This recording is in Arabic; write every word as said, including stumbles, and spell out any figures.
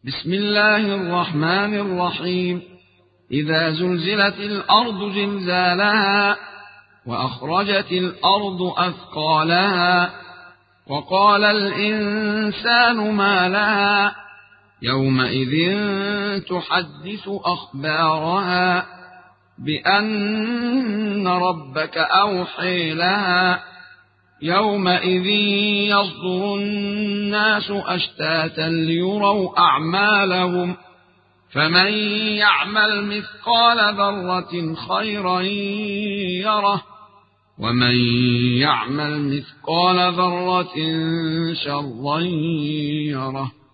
بسم الله الرحمن الرحيم. إذا زلزلت الأرض زلزالها وأخرجت الأرض أثقالها وقال الإنسان ما لها يومئذ تحدث أخبارها بأن ربك أوحي لها يومئذ يصدر الناس أشتاتا ليروا أعمالهم فمن يعمل مثقال ذرة خيرا يره ومن يعمل مثقال ذرة شرا يره.